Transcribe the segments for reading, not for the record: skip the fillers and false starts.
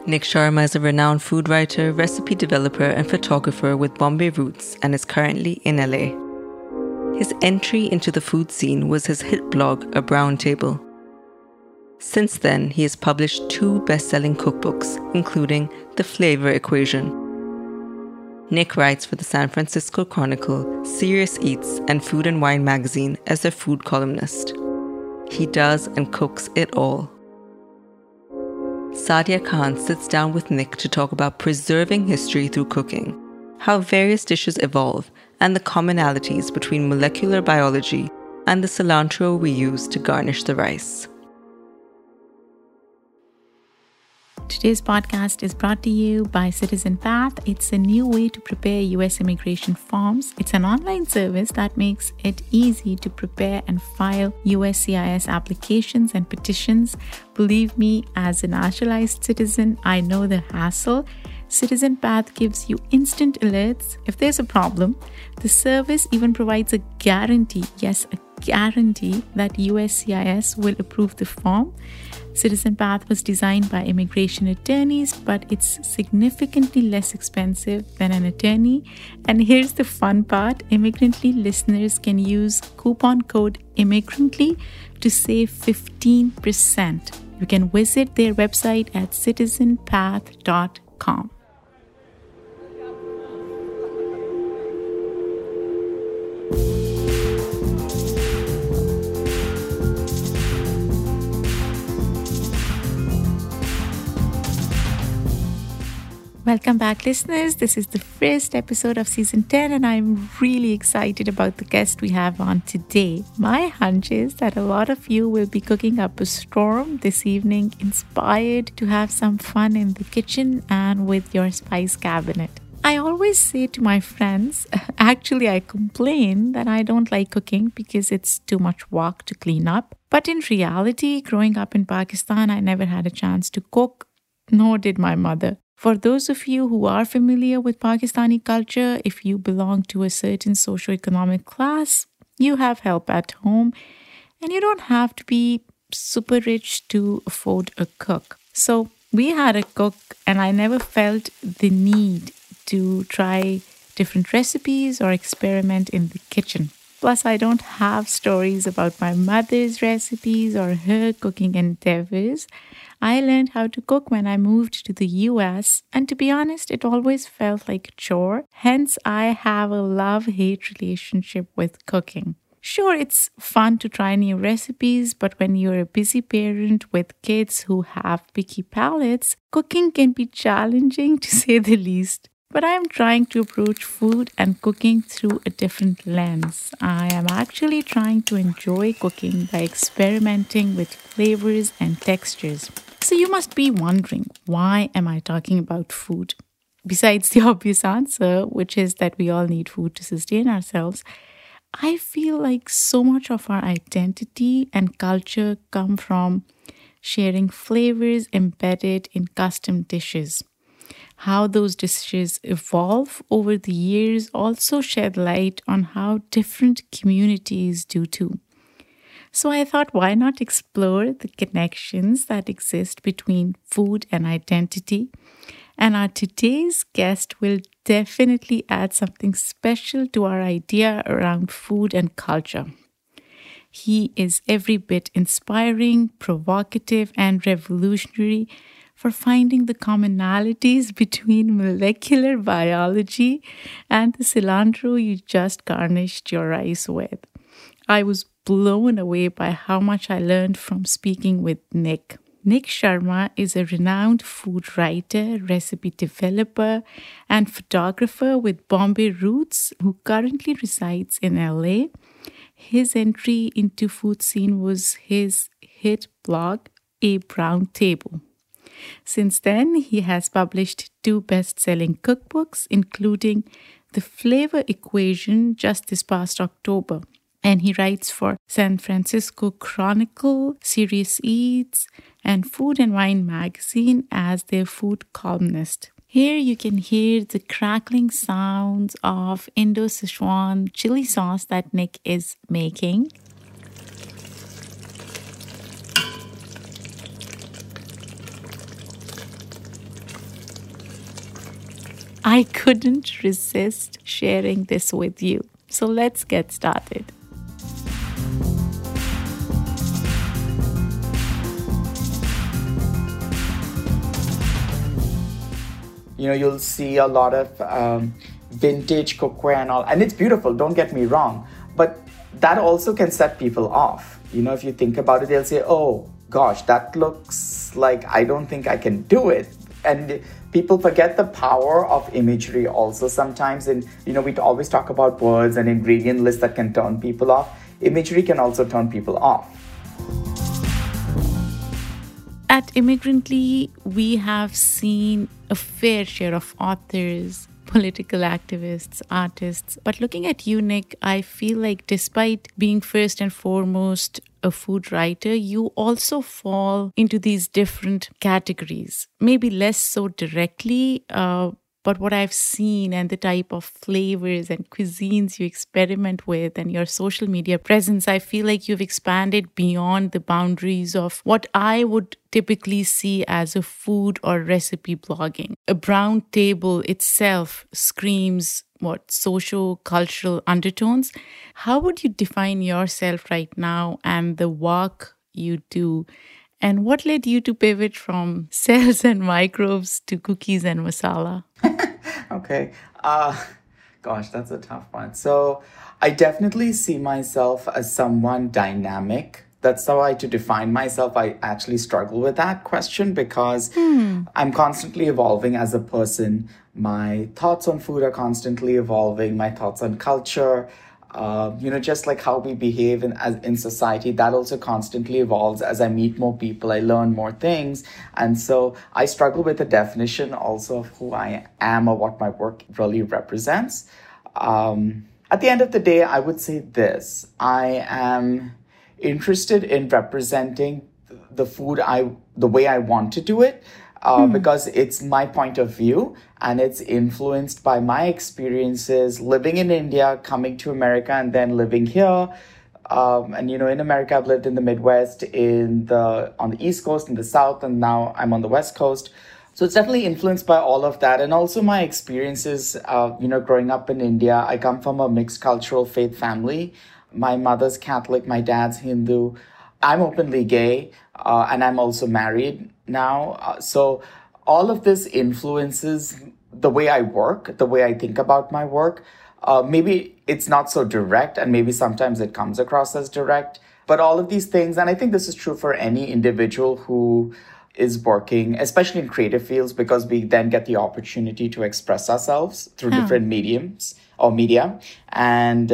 Nick Sharma is a renowned food writer, recipe developer, and photographer with Bombay roots and is currently in LA. His entry into the food scene was his hit blog, A Brown Table. Since then, he has published 2 best-selling cookbooks, including The Flavor Equation. Nick writes for the San Francisco Chronicle, Serious Eats, and Food and Wine magazine as their food columnist. He does and cooks it all. Sadia Khan sits down with Nick to talk about preserving history through cooking, how various dishes evolve, and the commonalities between molecular biology and the cilantro we use to garnish the rice. Today's podcast is brought to you by Citizen Path. It's a new way to prepare U.S. immigration forms. It's an online service that makes it easy to prepare and file USCIS applications and petitions. Believe me, as a naturalized citizen, I know the hassle. Citizen Path gives you instant alerts if there's a problem. The service even provides a guarantee, yes, a guarantee that USCIS will approve the form. Citizen Path was designed by immigration attorneys, but it's significantly less expensive than an attorney. And here's the fun part, Immigrantly listeners can use coupon code Immigrantly to save 15%. You can visit their website at citizenpath.com. Welcome back, listeners. This is the first episode of season 10, and I'm really excited about the guest we have on today. My hunch is that a lot of you will be cooking up a storm this evening, inspired to have some fun in the kitchen and with your spice cabinet. I always say to my friends, actually I complain that I don't like cooking because it's too much work to clean up. But in reality, growing up in Pakistan, I never had a chance to cook, nor did my mother. For those of you who are familiar with Pakistani culture, if you belong to a certain socioeconomic class, you have help at home and you don't have to be super rich to afford a cook. So we had a cook and I never felt the need to try different recipes or experiment in the kitchen. Plus, I don't have stories about my mother's recipes or her cooking endeavors. I learned how to cook when I moved to the US, and to be honest, it always felt like a chore. Hence, I have a love-hate relationship with cooking. Sure, it's fun to try new recipes, but when you're a busy parent with kids who have picky palates, cooking can be challenging to say the least. But I am trying to approach food and cooking through a different lens. I am actually trying to enjoy cooking by experimenting with flavors and textures. So you must be wondering, why am I talking about food? Besides the obvious answer, which is that we all need food to sustain ourselves, I feel like so much of our identity and culture come from sharing flavors embedded in custom dishes. How those dishes evolve over the years also shed light on how different communities do too. So I thought, why not explore the connections that exist between food and identity? And our today's guest will definitely add something special to our idea around food and culture. He is every bit inspiring, provocative, and revolutionary for finding the commonalities between molecular biology and the cilantro you just garnished your rice with. I was blown away by how much I learned from speaking with Nick. Nick Sharma is a renowned food writer, recipe developer, and photographer with Bombay roots who currently resides in LA. His entry into food scene was his hit blog, A Brown Table. Since then, he has published 2 best-selling cookbooks, including The Flavor Equation just this past October. And he writes for San Francisco Chronicle, Serious Eats, and Food and Wine magazine as their food columnist. Here you can hear the crackling sounds of Indo-Sichuan chili sauce that Nick is making. I couldn't resist sharing this with you. So let's get started. You'll see a lot of vintage cookware and all, and it's beautiful, don't get me wrong, but that also can set people off. If you think about it, they'll say, oh gosh, that looks like I don't think I can do it. And people forget the power of imagery also sometimes. And, we always talk about words and ingredient lists that can turn people off. Imagery can also turn people off. At Immigrantly, we have seen a fair share of authors, political activists, artists. But looking at you, Nick, I feel like despite being first and foremost a food writer, you also fall into these different categories. Maybe less so directly, but what I've seen and the type of flavors and cuisines you experiment with and your social media presence, I feel like you've expanded beyond the boundaries of what I would typically see as a food or recipe blogging. A brown table itself screams socio-cultural undertones. How would you define yourself right now and the work you do? And what led you to pivot from cells and microbes to cookies and masala? Okay. Gosh, that's a tough one. So I definitely see myself as someone dynamic. That's how to define myself. I actually struggle with that question because I'm constantly evolving as a person. My thoughts on food are constantly evolving. My thoughts on culture, just like how we behave in society, that also constantly evolves. As I meet more people, I learn more things. And so I struggle with the definition also of who I am or what my work really represents. At the end of the day, I would say this. I am interested in representing the food the way I want to do it. Because it's my point of view and it's influenced by my experiences living in India, coming to America, and then living here. In America, I've lived in the Midwest, on the East Coast, in the South, and now I'm on the West Coast. So it's definitely influenced by all of that. And also my experiences, growing up in India. I come from a mixed cultural faith family. My mother's Catholic, my dad's Hindu. I'm openly gay, and I'm also married now. So all of this influences the way I work, the way I think about my work. Maybe it's not so direct, and maybe sometimes it comes across as direct. But all of these things, and I think this is true for any individual who is working, especially in creative fields, because we then get the opportunity to express ourselves through different mediums or media. And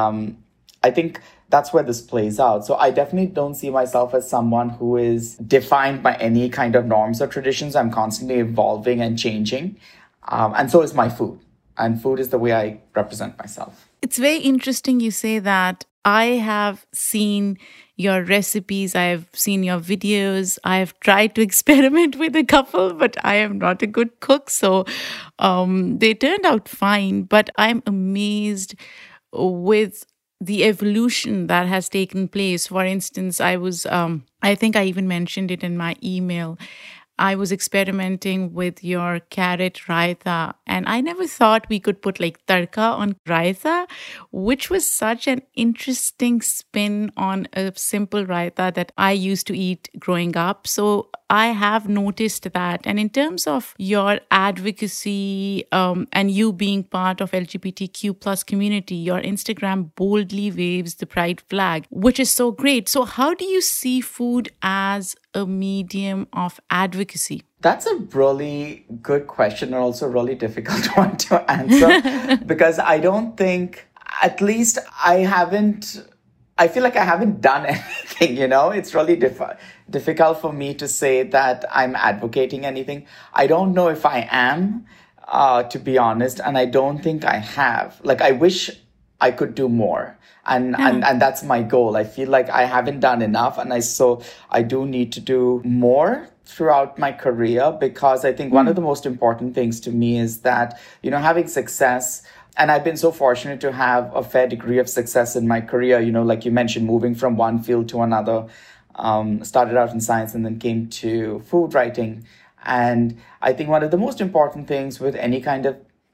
I think that's where this plays out. So I definitely don't see myself as someone who is defined by any kind of norms or traditions. I'm constantly evolving and changing. And so is my food. And food is the way I represent myself. It's very interesting you say that. I have seen your recipes. I have seen your videos. I have tried to experiment with a couple, but I am not a good cook. So they turned out fine. But I'm amazed with the evolution that has taken place. For instance, I think I even mentioned it in my email. I was experimenting with your carrot raita, and I never thought we could put like tadka on raita, which was such an interesting spin on a simple raita that I used to eat growing up. So I have noticed that. And in terms of your advocacy and you being part of LGBTQ plus community, your Instagram boldly waves the pride flag, which is so great. So how do you see food as a medium of advocacy? That's a really good question, and also a really difficult one to answer because I don't think, at least I feel like I haven't done anything, It's really difficult for me to say that I'm advocating anything. I don't know if I am, to be honest, and I don't think I have. Like, I wish I could do more. And that's my goal. I feel like I haven't done enough, and I do need to do more throughout my career, because I think one of the most important things to me is that, having success. And I've been so fortunate to have a fair degree of success in my career, like you mentioned, moving from one field to another, started out in science and then came to food writing. And I think one of the most important things with any kind of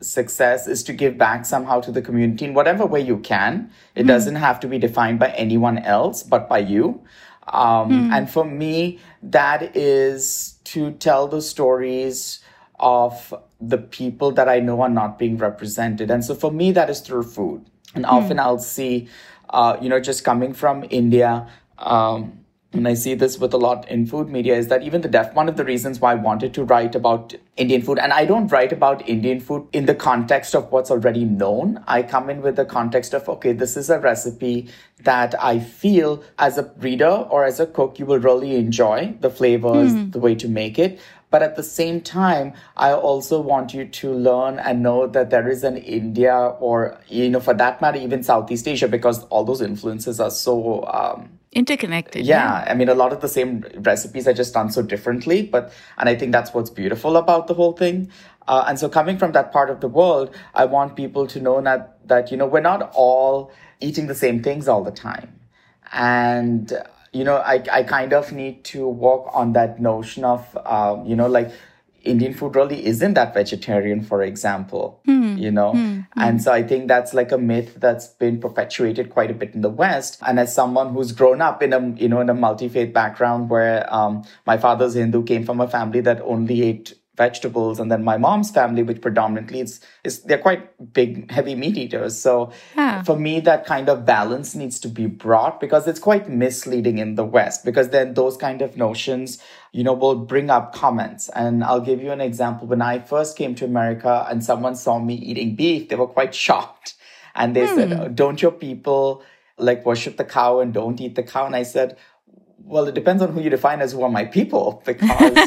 success is to give back somehow to the community in whatever way you can. It doesn't have to be defined by anyone else, but by you. And for me, that is to tell the stories of the people that I know are not being represented. And so for me, that is through food. And often I'll see, just coming from India, and I see this with a lot in food media, is that even one of the reasons why I wanted to write about Indian food, and I don't write about Indian food in the context of what's already known. I come in with the context of, okay, this is a recipe that I feel as a reader or as a cook, you will really enjoy the flavors, the way to make it. But at the same time, I also want you to learn and know that there is an India or, for that matter, even Southeast Asia, because all those influences are so interconnected. Yeah. I mean, a lot of the same recipes are just done so differently. And I think that's what's beautiful about the whole thing. And so coming from that part of the world, I want people to know that we're not all eating the same things all the time. And I kind of need to work on that notion of, Indian food really isn't that vegetarian, for example, And so I think that's like a myth that's been perpetuated quite a bit in the West. And as someone who's grown up in a multi-faith background where my father's Hindu, came from a family that only ate vegetables, and then my mom's family, which predominantly they're quite big, heavy meat eaters. So for me, that kind of balance needs to be brought, because it's quite misleading in the West, because then those kind of notions, will bring up comments. And I'll give you an example. When I first came to America and someone saw me eating beef, they were quite shocked. And they said, don't your people worship the cow and don't eat the cow? And I said, well, it depends on who you define as who are my people, because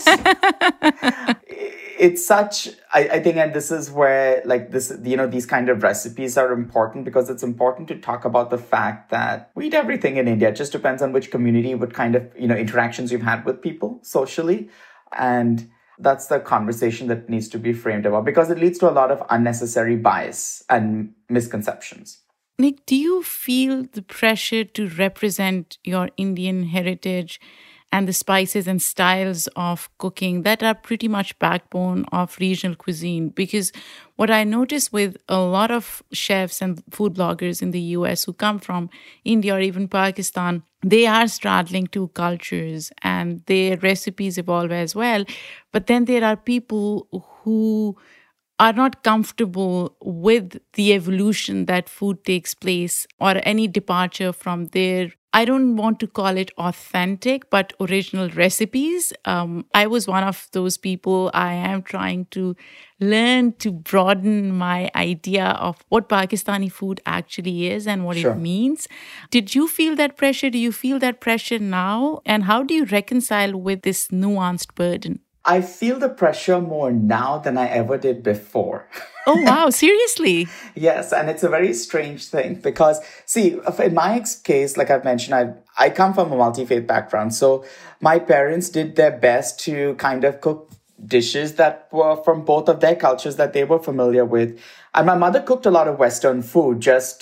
it's such, I think, and this is where these kind of recipes are important, because it's important to talk about the fact that we eat everything in India. It just depends on which community, what kind of, interactions you've had with people socially. And that's the conversation that needs to be framed about, because it leads to a lot of unnecessary bias and misconceptions. Nick, do you feel the pressure to represent your Indian heritage and the spices and styles of cooking that are pretty much backbone of regional cuisine? Because what I notice with a lot of chefs and food bloggers in the US who come from India or even Pakistan, they are straddling two cultures and their recipes evolve as well. But then there are people who are not comfortable with the evolution that food takes place or any departure from their, I don't want to call it authentic, but original recipes. I was one of those people. I am trying to learn to broaden my idea of what Pakistani food actually is and what it means. Did you feel that pressure? Do you feel that pressure now? And how do you reconcile with this nuanced burden? I feel the pressure more now than I ever did before. Oh, wow. Seriously? Yes. And it's a very strange thing because, see, in my case, like I've mentioned, I come from a multi-faith background. So my parents did their best to kind of cook dishes that were from both of their cultures that they were familiar with. And my mother cooked a lot of Western food. Just,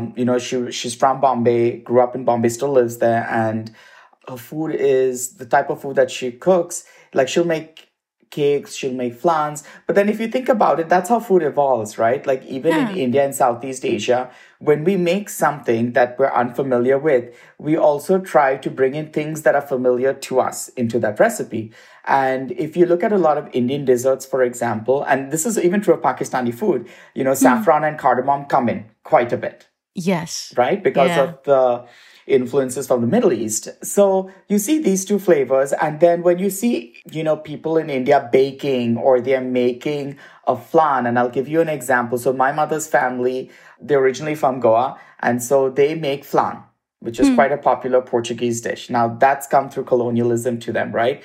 she's from Bombay, grew up in Bombay, still lives there. And her food is the type of food that she cooks. Like she'll make cakes, she'll make flans. But then if you think about it, that's how food evolves, right? Like even in India and Southeast Asia, when we make something that we're unfamiliar with, we also try to bring in things that are familiar to us into that recipe. And if you look at a lot of Indian desserts, for example, and this is even true of Pakistani food, saffron and cardamom come in quite a bit. Yes. Right? Because of the influences from the Middle East. So you see these two flavors. And then when you see, people in India baking or they're making a flan, and I'll give you an example. So my mother's family, they're originally from Goa. And so they make flan, which is quite a popular Portuguese dish. Now that's come through colonialism to them, right?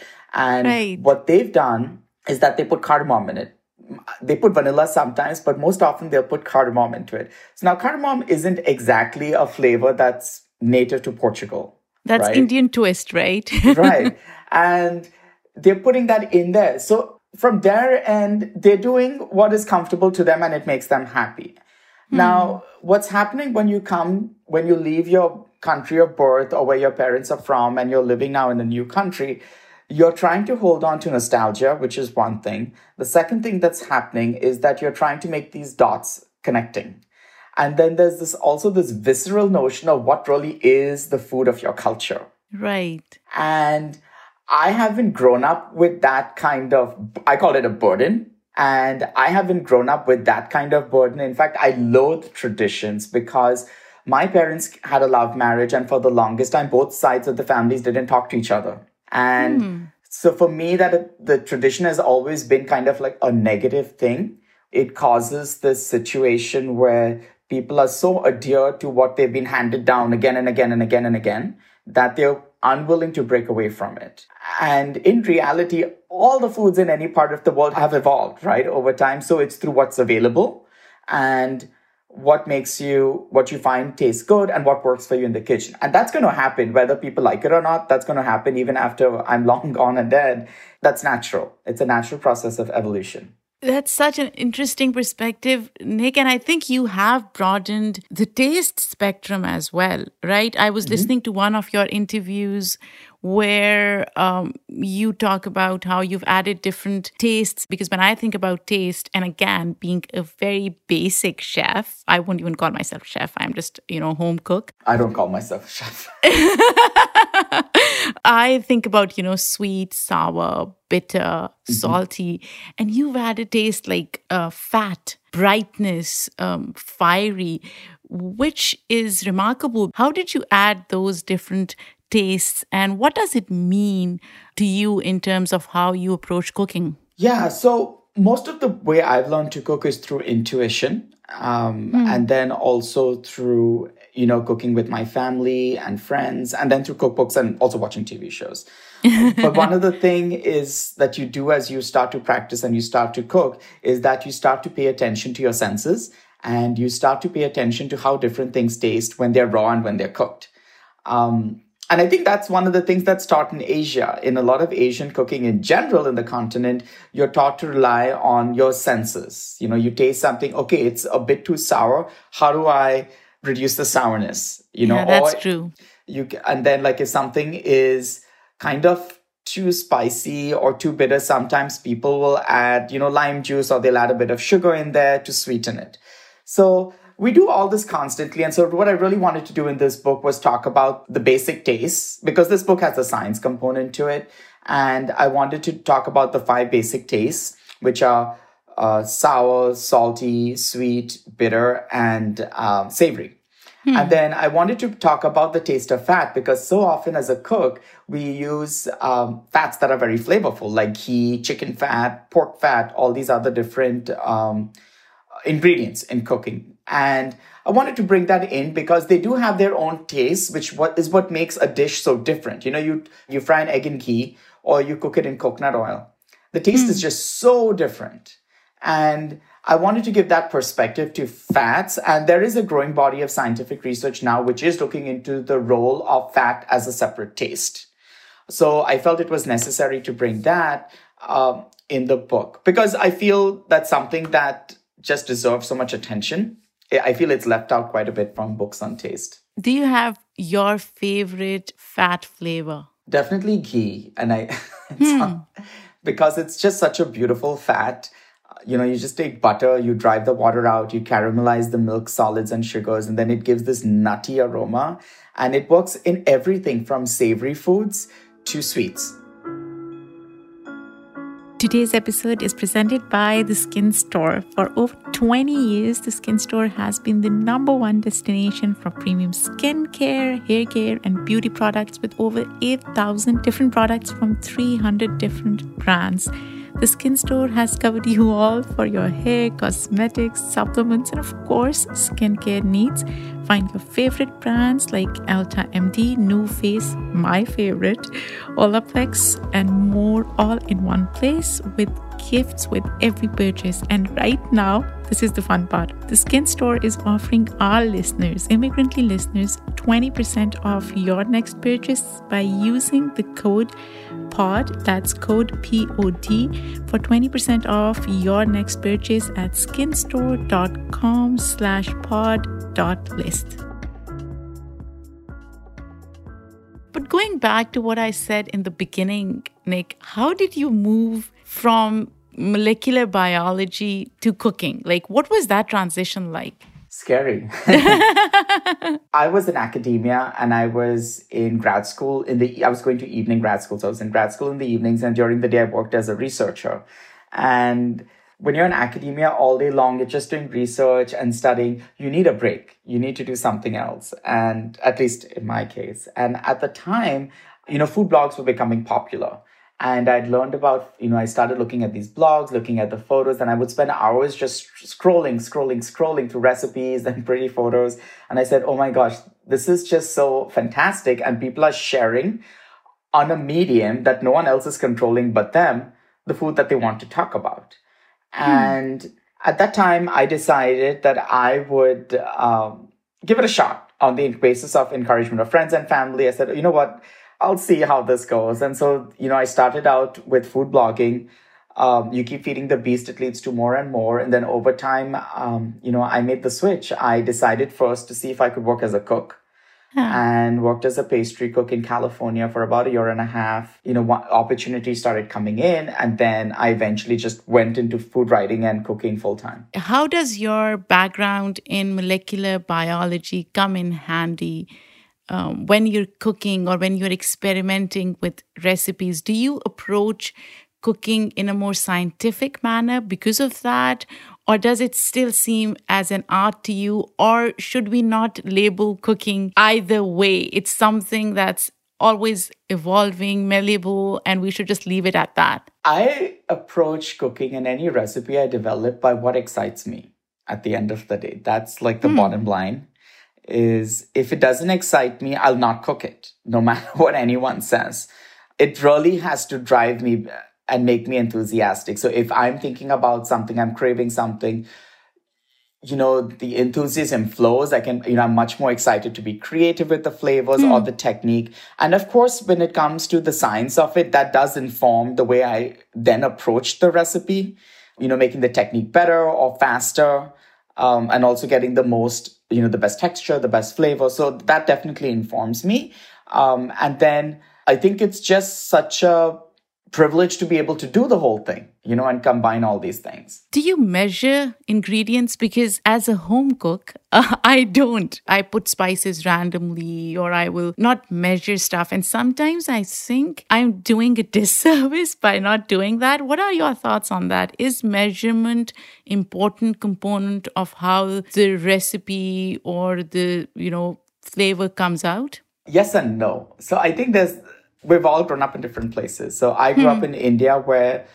And what they've done is that they put cardamom in it. They put vanilla sometimes, but most often they'll put cardamom into it. So now cardamom isn't exactly a flavor that's native to Portugal. That's right? Indian twist, right? Right. And they're putting that in there. So from their end, they're doing what is comfortable to them and it makes them happy. Now, what's happening when you leave your country of birth or where your parents are from and you're living now in a new country, you're trying to hold on to nostalgia, which is one thing. The second thing that's happening is that you're trying to make these dots connecting. And then there's this visceral notion of what really is the food of your culture. Right. And I haven't grown up with that kind of, I call it a burden. And I haven't grown up with that kind of burden. In fact, I loathe traditions because my parents had a love marriage. And for the longest time, both sides of the families didn't talk to each other. And so for me, the tradition has always been kind of like a negative thing. It causes this situation where people are so adhered to what they've been handed down again and again and again and again that they're unwilling to break away from it. And in reality, all the foods in any part of the world have evolved, right, over time. So it's through what's available and what you find tastes good and what works for you in the kitchen. And that's going to happen whether people like it or not. That's going to happen even after I'm long gone and dead. That's natural. It's a natural process of evolution. That's such an interesting perspective, Nick. And I think you have broadened the taste spectrum as well, right? I was listening to one of your interviews where you talk about how you've added different tastes. Because when I think about taste, and again, being a very basic chef, I won't even call myself chef. I'm just, home cook. I don't call myself a chef. I think about, sweet, sour, bitter, salty, and you've added taste like fat, brightness, fiery, which is remarkable. How did you add those different tastes, and what does it mean to you in terms of how you approach cooking? Yeah, so most of the way I've learned to cook is through intuition, and then also through cooking with my family and friends, and then through cookbooks and also watching TV shows. But one of the things is that you do as you start to practice and you start to cook is that you start to pay attention to your senses, and you start to pay attention to how different things taste when they're raw and when they're cooked. And I think that's one of the things that's taught in Asia. In a lot of Asian cooking in general in the continent, you're taught to rely on your senses. You taste something, okay, it's a bit too sour. How do I reduce the sourness? Yeah, that's true. And then if something is kind of too spicy or too bitter, sometimes people will add, lime juice, or they'll add a bit of sugar in there to sweeten it. So we do all this constantly. And so what I really wanted to do in this book was talk about the basic tastes, because this book has a science component to it. And I wanted to talk about the 5 basic tastes, which are sour, salty, sweet, bitter, and savory. And then I wanted to talk about the taste of fat, because so often as a cook, we use fats that are very flavorful, like ghee, chicken fat, pork fat, all these other different ingredients in cooking. And I wanted to bring that in because they do have their own taste, which is what makes a dish so different. You fry an egg in ghee or you cook it in coconut oil. The taste is just so different. And I wanted to give that perspective to fats. And there is a growing body of scientific research now, which is looking into the role of fat as a separate taste. So I felt it was necessary to bring that in the book, because I feel that's something that just deserves so much attention. I feel it's left out quite a bit from books on taste. Do you have your favorite fat flavor? Definitely ghee. And because it's just such a beautiful fat. You just take butter, you drive the water out, you caramelize the milk solids and sugars, and then it gives this nutty aroma. And it works in everything from savory foods to sweets. Today's episode is presented by The Skin Store. For over 20 years, The Skin Store has been the #1 destination for premium skincare, hair care, and beauty products with over 8,000 different products from 300 different brands. The Skin Store has covered you all for your hair, cosmetics, supplements, and of course, skincare needs. Find your favorite brands like Elta MD, NuFace, my favorite, Olaplex, and more all in one place with gifts with every purchase. And right now, this is the fun part. The Skin Store is offering our listeners, Immigrantly listeners, 20% off your next purchase by using the code POD, that's code POD, for 20% off your next purchase at skinstore.com/pod.list. But going back to what I said in the beginning, Nick, how did you move from molecular biology to cooking? Like, what was that transition like? Scary. I was in academia and I was in grad school. I was going to evening grad school. So I was in grad school in the evenings, and during the day I worked as a researcher. And when you're in academia all day long, you're just doing research and studying. You need a break. You need to do something else. And at least in my case. And at the time, food blogs were becoming popular. And I'd learned about, I started looking at these blogs, looking at the photos, and I would spend hours just scrolling through recipes and pretty photos. And I said, oh my gosh, this is just so fantastic. And people are sharing on a medium that no one else is controlling but them, the food that they want to talk about. And at that time, I decided that I would give it a shot on the basis of encouragement of friends and family. I said, you know what? I'll see how this goes. And so, I started out with food blogging. You keep feeding the beast, it leads to more and more. And then over time, I made the switch. I decided first to see if I could work as a cook. And worked as a pastry cook in California for about a year and a half. Opportunities started coming in, and then I eventually just went into food writing and cooking full time. How does your background in molecular biology come in handy when you're cooking or when you're experimenting with recipes? Do you approach cooking in a more scientific manner because of that? Or does it still seem as an art to you? Or should we not label cooking either way? It's something that's always evolving, malleable, and we should just leave it at that. I approach cooking and any recipe I develop by what excites me at the end of the day. That's like the bottom line. Is if it doesn't excite me, I'll not cook it, no matter what anyone says. It really has to drive me and make me enthusiastic. So if I'm thinking about something, I'm craving something, the enthusiasm flows. I'm much more excited to be creative with the flavors or the technique. And of course, when it comes to the science of it, that does inform the way I then approach the recipe, making the technique better or faster, and also getting the most, the best texture, the best flavor. So that definitely informs me. And then I think it's just such a privilege to be able to do the whole thing, and combine all these things. Do you measure ingredients? Because as a home cook, I don't. I put spices randomly, or I will not measure stuff. And sometimes I think I'm doing a disservice by not doing that. What are your thoughts on that? Is measurement important component of how the recipe or the, flavor comes out? Yes and no. So I think we've all grown up in different places. So I grew up in India where,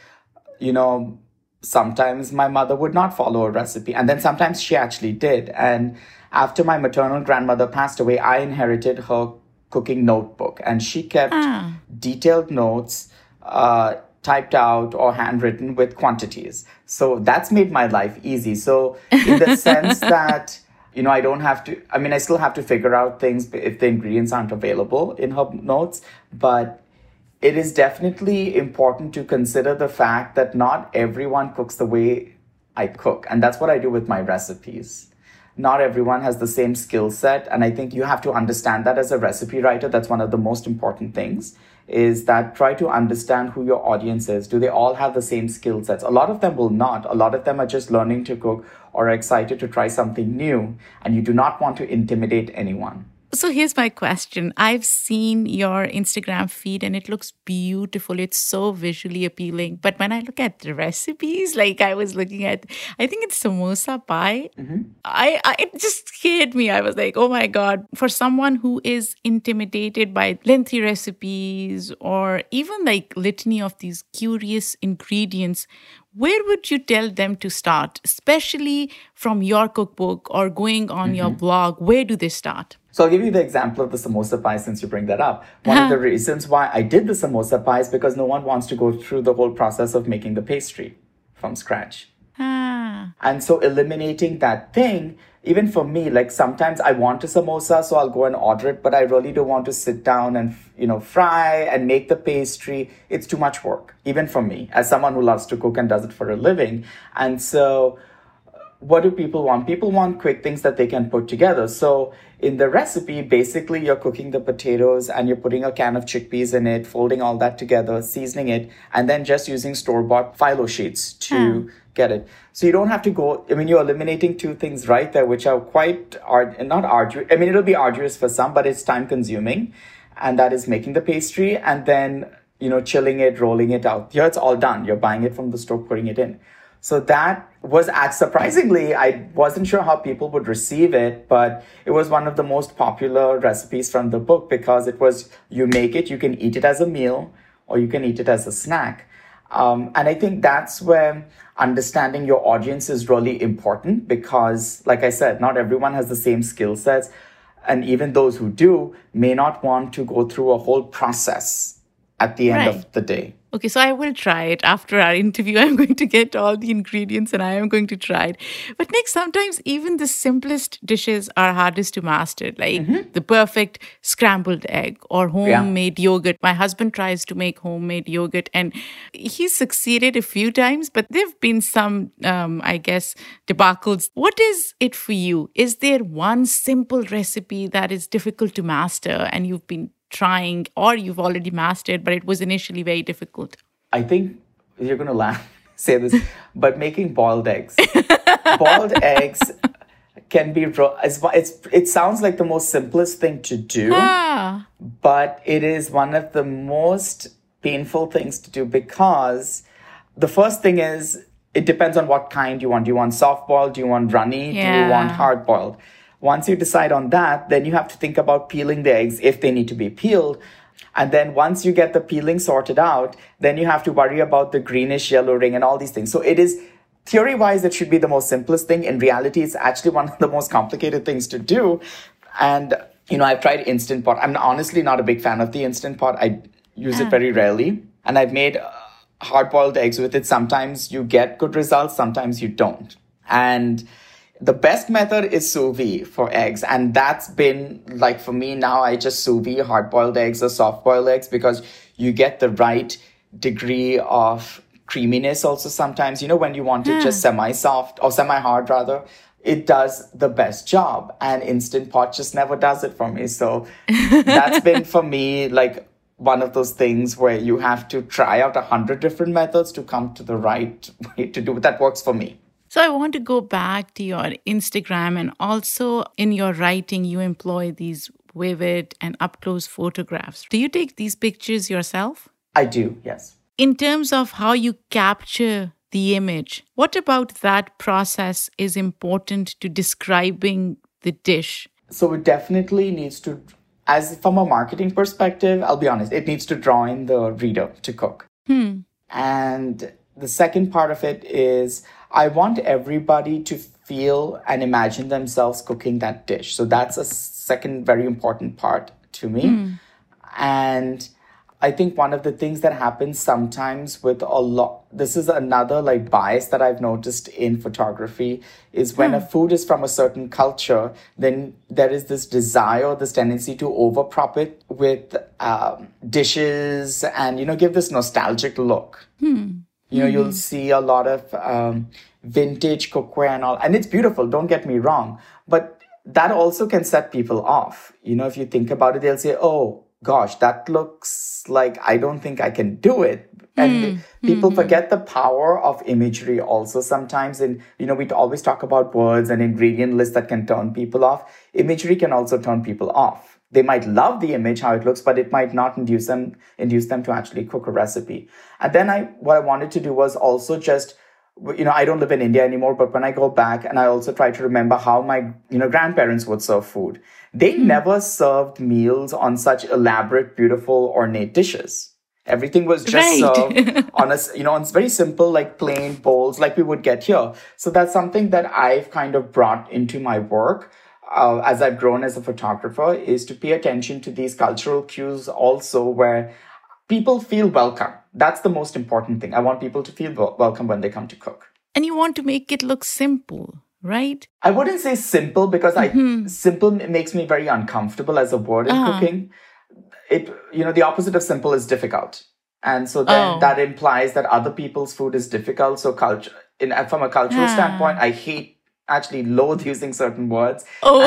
sometimes my mother would not follow a recipe. And then sometimes she actually did. And after my maternal grandmother passed away, I inherited her cooking notebook. And she kept detailed notes typed out or handwritten with quantities. So that's made my life easy. So in the sense that I don't have to, I still have to figure out things if the ingredients aren't available in her notes, but it is definitely important to consider the fact that not everyone cooks the way I cook. And that's what I do with my recipes. Not everyone has the same skill set. And I think you have to understand that as a recipe writer. That's one of the most important things, is that try to understand who your audience is. Do they all have the same skill sets? A lot of them will not. A lot of them are just learning to cook or are excited to try something new. And you do not want to intimidate anyone. So here's my question. I've seen your Instagram feed and it looks beautiful. It's so visually appealing. But when I look at the recipes, like I was looking at, I think it's samosa pie. It just scared me. I was like, oh my God. For someone who is intimidated by lengthy recipes or even like litany of these curious ingredients, where would you tell them to start? Especially from your cookbook or going on your blog, where do they start? So I'll give you the example of the samosa pie since you bring that up. One of the reasons why I did the samosa pie is because no one wants to go through the whole process of making the pastry from scratch. And so eliminating that thing, even for me, like sometimes I want a samosa, so I'll go and order it, but I really don't want to sit down and, fry and make the pastry. It's too much work, even for me, as someone who loves to cook and does it for a living. And so what do people want? People want quick things that they can put together. So in the recipe, basically you're cooking the potatoes and you're putting a can of chickpeas in it, folding all that together, seasoning it, and then just using store-bought phyllo sheets to get it. So you don't have to go, I mean, you're eliminating two things right there, which are quite, not arduous. I mean, it'll be arduous for some, but it's time consuming. And that is making the pastry and then, chilling it, rolling it out. Here it's all done. You're buying it from the store, putting it in. So that was, surprisingly, I wasn't sure how people would receive it, but it was one of the most popular recipes from the book because it was, you make it, you can eat it as a meal or you can eat it as a snack. And I think that's where understanding your audience is really important because, like I said, not everyone has the same skill sets. And even those who do may not want to go through a whole process at the end of the day. Okay, so I will try it after our interview. I'm going to get all the ingredients and I am going to try it. But Nick, sometimes even the simplest dishes are hardest to master, like the perfect scrambled egg or homemade yogurt. My husband tries to make homemade yogurt and he's succeeded a few times, but there have been some, debacles. What is it for you? Is there one simple recipe that is difficult to master and you've been trying or you've already mastered, but it was initially very difficult? I think you're going to laugh, say this, but making boiled eggs. Boiled eggs can be, it sounds like the most simplest thing to do, but it is one of the most painful things to do because the first thing is, it depends on what kind you want. Do you want soft boiled? Do you want runny? Do you want hard boiled? Once you decide on that, then you have to think about peeling the eggs if they need to be peeled. And then once you get the peeling sorted out, then you have to worry about the greenish yellow ring and all these things. So it is, theory-wise, it should be the most simplest thing. In reality, it's actually one of the most complicated things to do. And, I've tried Instant Pot. I'm honestly not a big fan of the Instant Pot. I use it very rarely. And I've made hard-boiled eggs with it. Sometimes you get good results, sometimes you don't. And the best method is sous vide for eggs. And that's been, like, for me now, I just sous vide hard-boiled eggs or soft-boiled eggs because you get the right degree of creaminess also sometimes. When you want it just semi-soft or semi-hard rather, it does the best job. And Instant Pot just never does it for me. So that's been, for me, like, one of those things where you have to try out 100 different methods to come to the right way to do it. That works for me. So I want to go back to your Instagram, and also in your writing, you employ these vivid and up-close photographs. Do you take these pictures yourself? I do, yes. In terms of how you capture the image, what about that process is important to describing the dish? So it definitely needs to, as from a marketing perspective, I'll be honest, it needs to draw in the reader to cook. And the second part of it is, I want everybody to feel and imagine themselves cooking that dish. So that's a second very important part to me. And I think one of the things that happens sometimes with this is another like bias that I've noticed in photography, is when a food is from a certain culture, then there is this desire, this tendency to overprop it with dishes and, give this nostalgic look. You'll see a lot of vintage cookware and all, and it's beautiful, don't get me wrong, but that also can set people off. If you think about it, they'll say, oh gosh, that looks like I don't think I can do it. And people forget the power of imagery also sometimes. And, we always talk about words and ingredient lists that can turn people off. Imagery can also turn people off. They might love the image, how it looks, but it might not induce them to actually cook a recipe. And then what I wanted to do was also just, I don't live in India anymore, but when I go back and I also try to remember how my, grandparents would serve food. They never served meals on such elaborate, beautiful, ornate dishes. Everything was just served on on very simple, like plain bowls like we would get here. So that's something that I've kind of brought into my work. As I've grown as a photographer, is to pay attention to these cultural cues also where people feel welcome. That's the most important thing. I want people to feel welcome when they come to cook. And you want to make it look simple, right? I wouldn't say simple because simple makes me very uncomfortable as a word in cooking. The opposite of simple is difficult. And so then that implies that other people's food is difficult. So from a cultural standpoint, I hate actually loathe using certain words.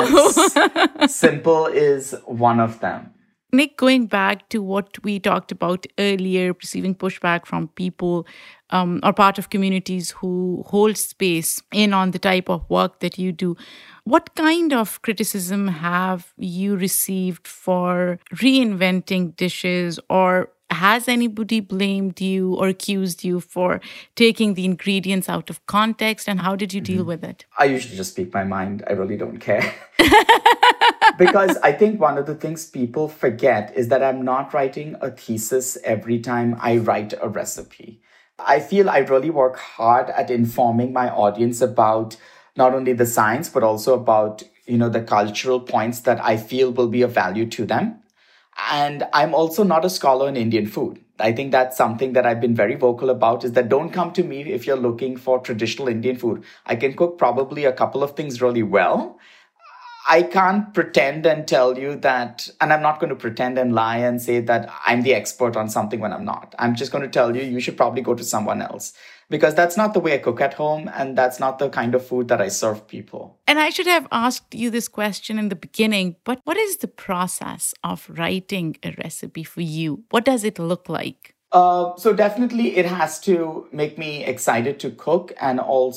Oh. And simple is one of them. Nick, going back to what we talked about earlier, receiving pushback from people or part of communities who hold space in on the type of work that you do, what kind of criticism have you received for reinventing dishes, or has anybody blamed you or accused you for taking the ingredients out of context, and how did you deal with it? I usually just speak my mind. I really don't care. Because I think one of the things people forget is that I'm not writing a thesis every time I write a recipe. I feel I really work hard at informing my audience about not only the science, but also about, the cultural points that I feel will be of value to them. And I'm also not a scholar in Indian food. I think that's something that I've been very vocal about, is that don't come to me if you're looking for traditional Indian food. I can cook probably a couple of things really well. I can't pretend and tell you that, and I'm not going to pretend and lie and say that I'm the expert on something when I'm not. I'm just going to tell you should probably go to someone else, because that's not the way I cook at home, and that's not the kind of food that I serve people. And I should have asked you this question in the beginning, but what is the process of writing a recipe for you? What does it look like? So definitely it has to make me excited to cook, and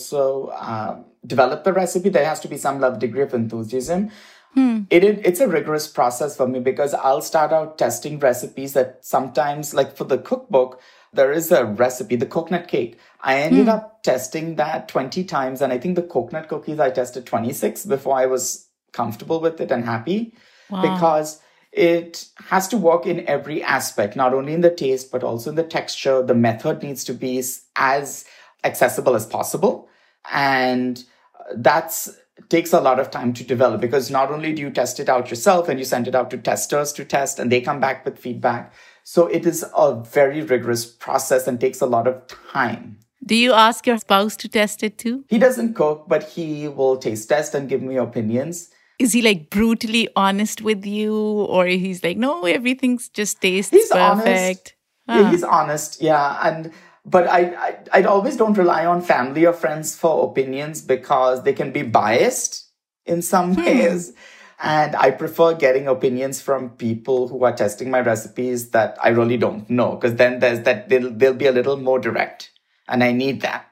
also develop the recipe. There has to be some degree of enthusiasm. It's a rigorous process for me, because I'll start out testing recipes that sometimes, like for the cookbook, there is a recipe, the coconut cake. I ended up testing that 20 times. And I think the coconut cookies, I tested 26 before I was comfortable with it and happy. Wow. Because it has to work in every aspect, not only in the taste, but also in the texture. The method needs to be as accessible as possible. And that takes a lot of time to develop, because not only do you test it out yourself and you send it out to testers to test, and they come back with feedback. So it is a very rigorous process and takes a lot of time. Do you ask your spouse to test it too? He doesn't cook, but he will taste test and give me opinions. Is he like brutally honest with you, or he's like, no, everything's just tastes perfect? Honest. He's honest, yeah. But I always don't rely on family or friends for opinions, because they can be biased in some ways. And I prefer getting opinions from people who are testing my recipes that I really don't know, because then there's that they'll be a little more direct, and I need that.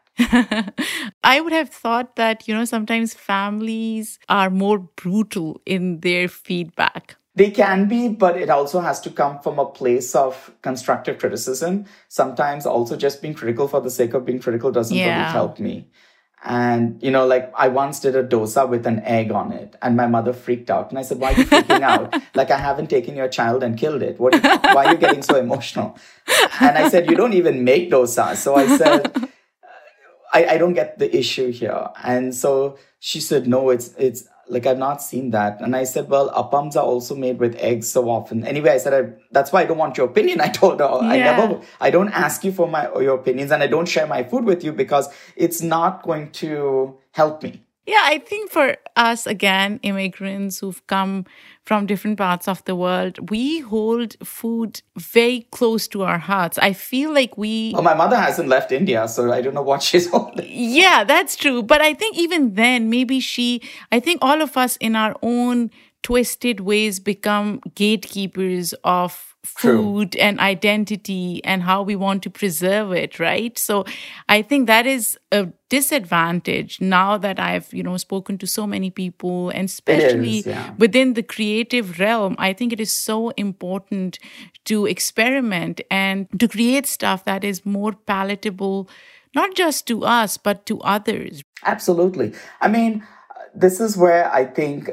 I would have thought that, sometimes families are more brutal in their feedback. They can be, but it also has to come from a place of constructive criticism. Sometimes also just being critical for the sake of being critical doesn't really help me. And, I once did a dosa with an egg on it, and my mother freaked out. And I said, why are you freaking out? Like, I haven't taken your child and killed it. Why are you getting so emotional? And I said, you don't even make dosa. So I said, I don't get the issue here. And so she said, no, it's like, I've not seen that. And I said, well, appams are also made with eggs so often. Anyway, I said, that's why I don't want your opinion. I told her, I don't ask you for your opinions, and I don't share my food with you, because it's not going to help me. Yeah, I think for us, again, immigrants who've come from different parts of the world, we hold food very close to our hearts. I feel like Well, my mother hasn't left India, so I don't know what she's holding. Yeah, that's true. But I think even then, I think all of us in our own twisted ways become gatekeepers of food and identity and how we want to preserve it, right? So I think that is a disadvantage now that I've, spoken to so many people, and especially within the creative realm. I think it is so important to experiment and to create stuff that is more palatable, not just to us, but to others. Absolutely. I mean, this is where I think,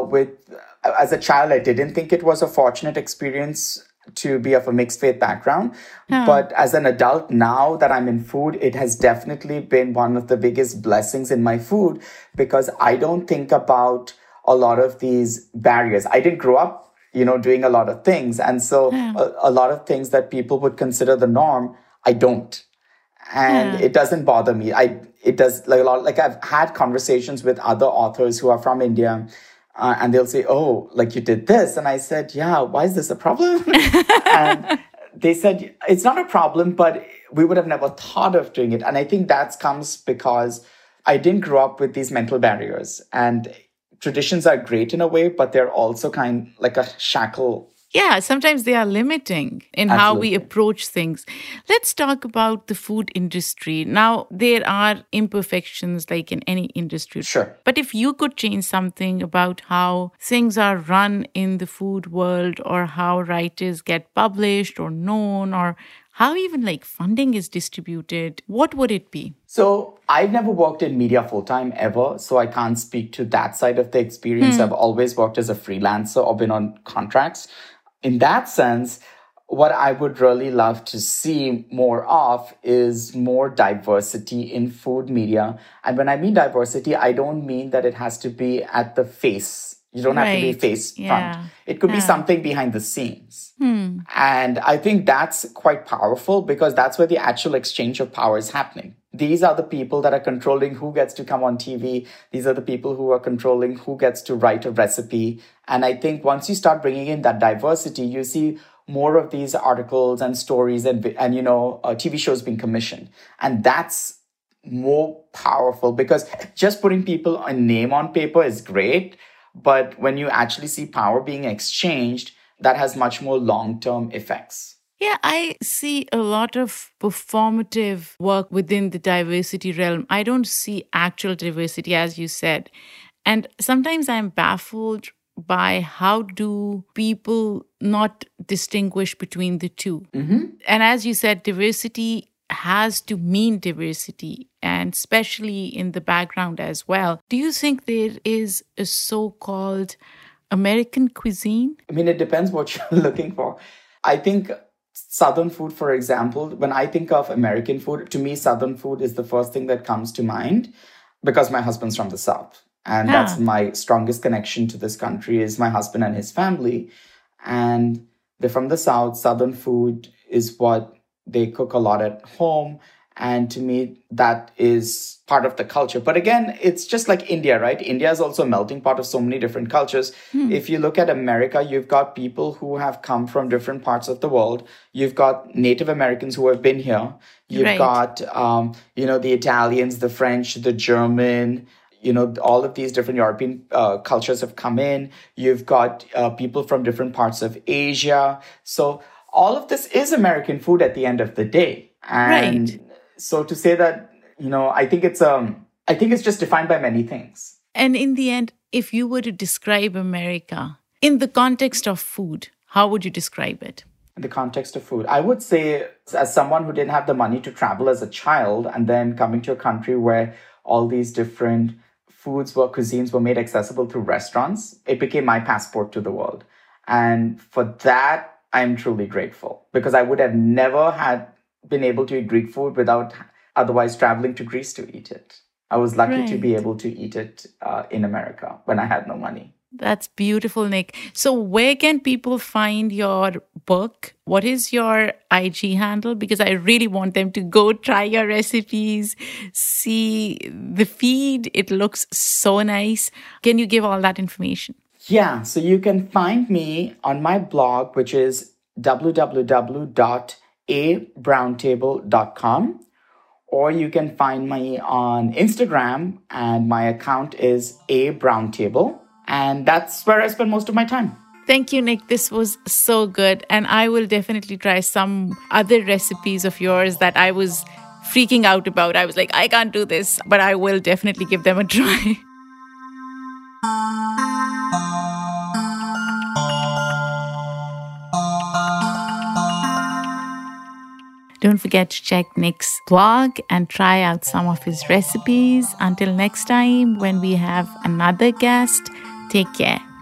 as a child, I didn't think it was a fortunate experience to be of a mixed faith background. But as an adult, now that I'm in food, it has definitely been one of the biggest blessings in my food, because I don't think about a lot of these barriers. I didn't grow up, doing a lot of things. And so a lot of things that people would consider the norm, I don't. And it doesn't bother me. It does, like I've had conversations with other authors who are from India, and they'll say, oh, like you did this. And I said, yeah, why is this a problem? And they said, it's not a problem, but we would have never thought of doing it. And I think that comes because I didn't grow up with these mental barriers. And traditions are great in a way, but they're also kind of like a shackle. Yeah, sometimes they are limiting in how we approach things. Let's talk about the food industry. Now, there are imperfections like in any industry. Sure. But if you could change something about how things are run in the food world, or how writers get published or known, or how even like funding is distributed, what would it be? So I've never worked in media full-time ever, so I can't speak to that side of the experience. I've always worked as a freelancer or been on contracts. In that sense, what I would really love to see more of is more diversity in food media. And when I mean diversity, I don't mean that it has to be at the face. You don't have to be face front. It could be something behind the scenes. And I think that's quite powerful because that's where the actual exchange of power is happening. These are the people that are controlling who gets to come on TV. These are the people who are controlling who gets to write a recipe. And I think once you start bringing in that diversity, you see more of these articles and stories and TV shows being commissioned. And that's more powerful because just putting people a name on paper is great. But when you actually see power being exchanged, that has much more long-term effects. Yeah, I see a lot of performative work within the diversity realm. I don't see actual diversity, as you said. And sometimes I'm baffled by how do people not distinguish between the two. And as you said, diversity has to mean diversity, and especially in the background as well. Do you think there is a so-called American cuisine? I mean, it depends what you're looking for. I think Southern food, for example, when I think of American food, to me, Southern food is the first thing that comes to mind because my husband's from the South. And that's my strongest connection to this country is my husband and his family. And they're from the South. Southern food is what they cook a lot at home. And to me, that is part of the culture. But again, it's just like India, right? India is also a melting pot of so many different cultures. If you look at America, you've got people who have come from different parts of the world. You've got Native Americans who have been here. You've got, the Italians, the French, the German, all of these different European cultures have come in. You've got people from different parts of Asia. So all of this is American food at the end of the day. And so to say that, I think it's just defined by many things. And in the end, if you were to describe America in the context of food, how would you describe it? In the context of food, I would say, as someone who didn't have the money to travel as a child and then coming to a country where all these different cuisines were made accessible through restaurants, it became my passport to the world. And for that, I'm truly grateful because I would have never been able to eat Greek food without otherwise traveling to Greece to eat it. I was lucky to be able to eat it in America when I had no money. That's beautiful, Nick. So where can people find your book? What is your IG handle? Because I really want them to go try your recipes, see the feed. It looks so nice. Can you give all that information? Yeah, so you can find me on my blog, which is www.abrowntable.com. Or you can find me on Instagram, and my account is abrowntable. And that's where I spend most of my time. Thank you, Nick. This was so good. And I will definitely try some other recipes of yours that I was freaking out about. I was like, I can't do this, but I will definitely give them a try. Don't forget to check Nick's blog and try out some of his recipes. Until next time, when we have another guest, take care.